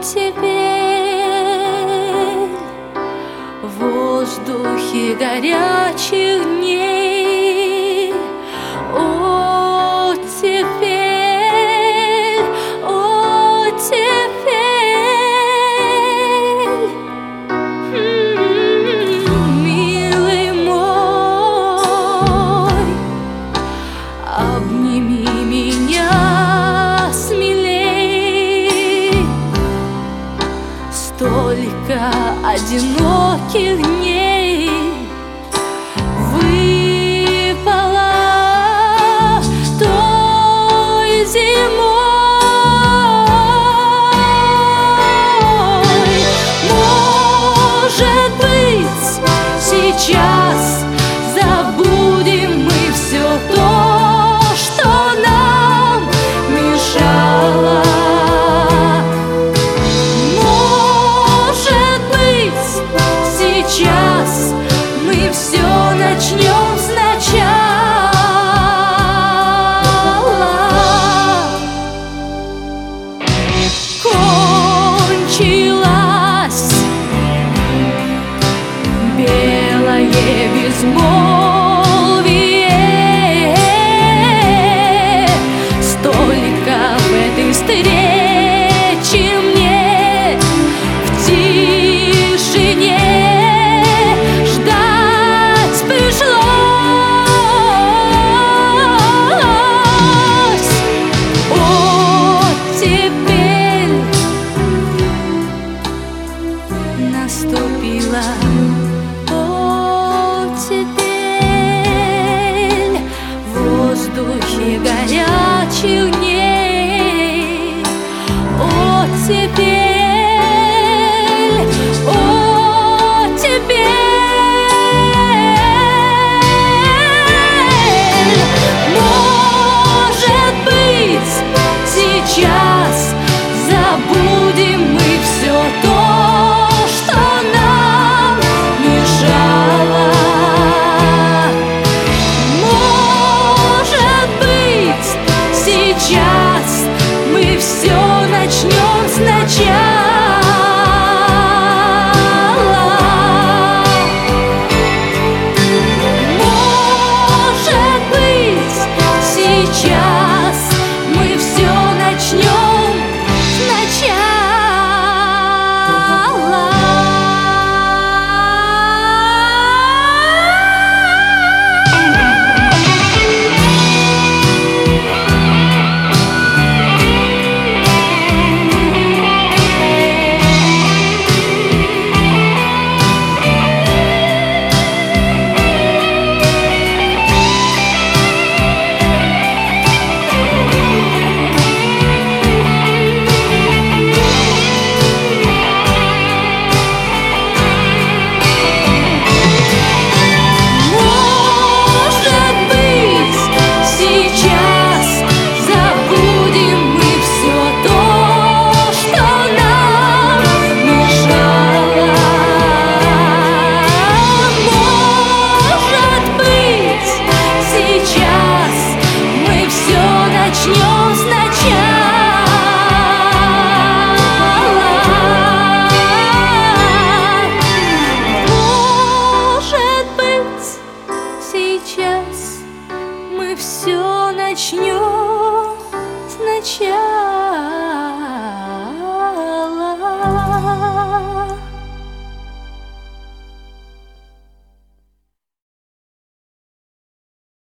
теперь в воздухе горячих дней. О, теперь, о, теперь, милый мой, обними меня смелей. Столько одиноких дней выпало той зимой. Может быть, сейчас забудем мы все то, что нам мешало. Сейчас мы все начнем сначала. Кончилось белое безмолвие, столько в этой встрече мне в тишине наступила. О, теперь в воздухе горячих дней. О, теперь, о, теперь, может быть, сейчас забудем мы все то, сейчас мы все начнем сначала. Может быть, сейчас мы все начнем сначала. Начнем сначала. Может быть, сейчас мы все начнем сначала.